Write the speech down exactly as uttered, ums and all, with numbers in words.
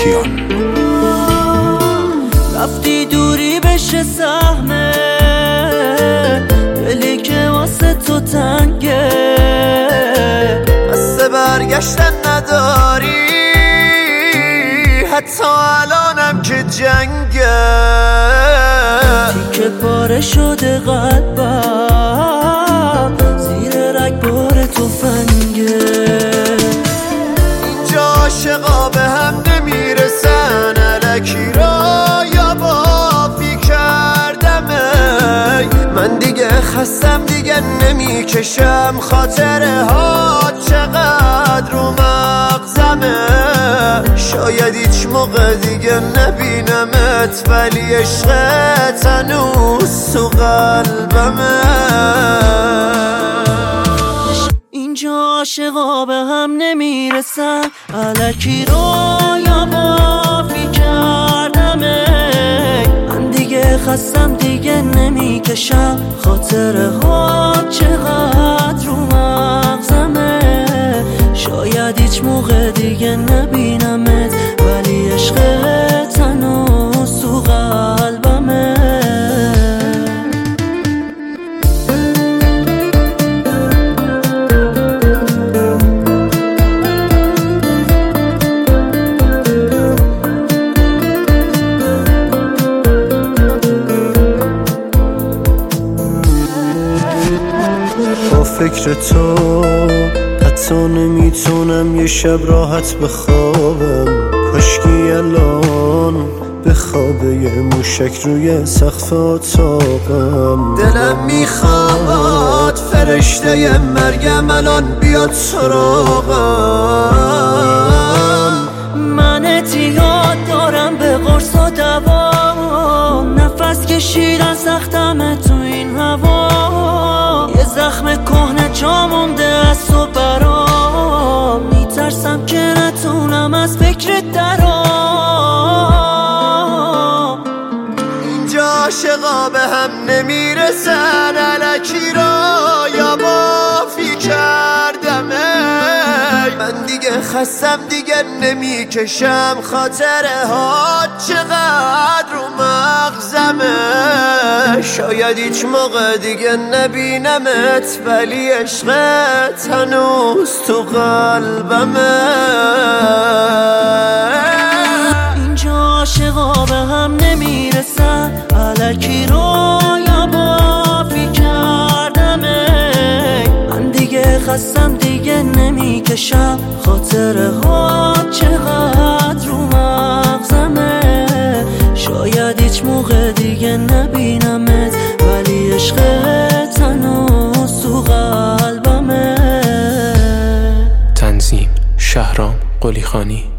کیان. رفتی دوری بشه سهمه، دلی که واسه تو تنگه، قصد برگشتن نداری، حتی الانم که جنگه. تیکه پاره شده قلبم، زیر رگبار تفنگه. اینجا عاشقا به هم نمیرسن، الکی را یا بافی کردمه. من دیگه خستم دیگه نمیکشم، خاطره ها چقدر رو مغزمه. شاید هیچ موقع دیگه نبینمت، ولی عشقت هنوز تو قلبمه. اینجا عاشقا به هم نمیرسن، الکی رو یا بافی کردمه. من دیگه خستم دیگه نمیکشم، خاطره ها چقدر رو مغزمه. شاید هیچ موقع دیگه نبینمت، ولی عشقت هنوز تو قلبمه. با فکر تو حتی نمیتونم یه شب راحت بخوابم. کاشکی الان به خواب یه موشک روی سقف اتاقم. دلم میخواد فرشته مرگم الان بیاد سراغم. من اعتیاد دارم به قرص و دوا، نفس کشیدن سختمه تو این هوا. یه زخم کهنه جا مونده از تو برام، میترسم که نتونم از فکرت درام. اینجا عاشقا به هم نمیرسن، الکی را یا بافی کردمه. من دیگه خستم دیگه نمیکشم، خاطره ها چقدر رو مغزمه. شاید هیچ موقع دیگه نبینمت، ولی عشقت هنوز تو قلبمه. اینجا عاشقا به هم نمیرسن، الکی رو یا بافی کردمه. من دیگه خستم دیگه نمیکشم، خاطره ها چقدر رو مغزمه. شاید هیچ موقع دیگه نبینمت، ولی عشقت هنوز تو قلبمه. تنظیم شهرام قلیخانی.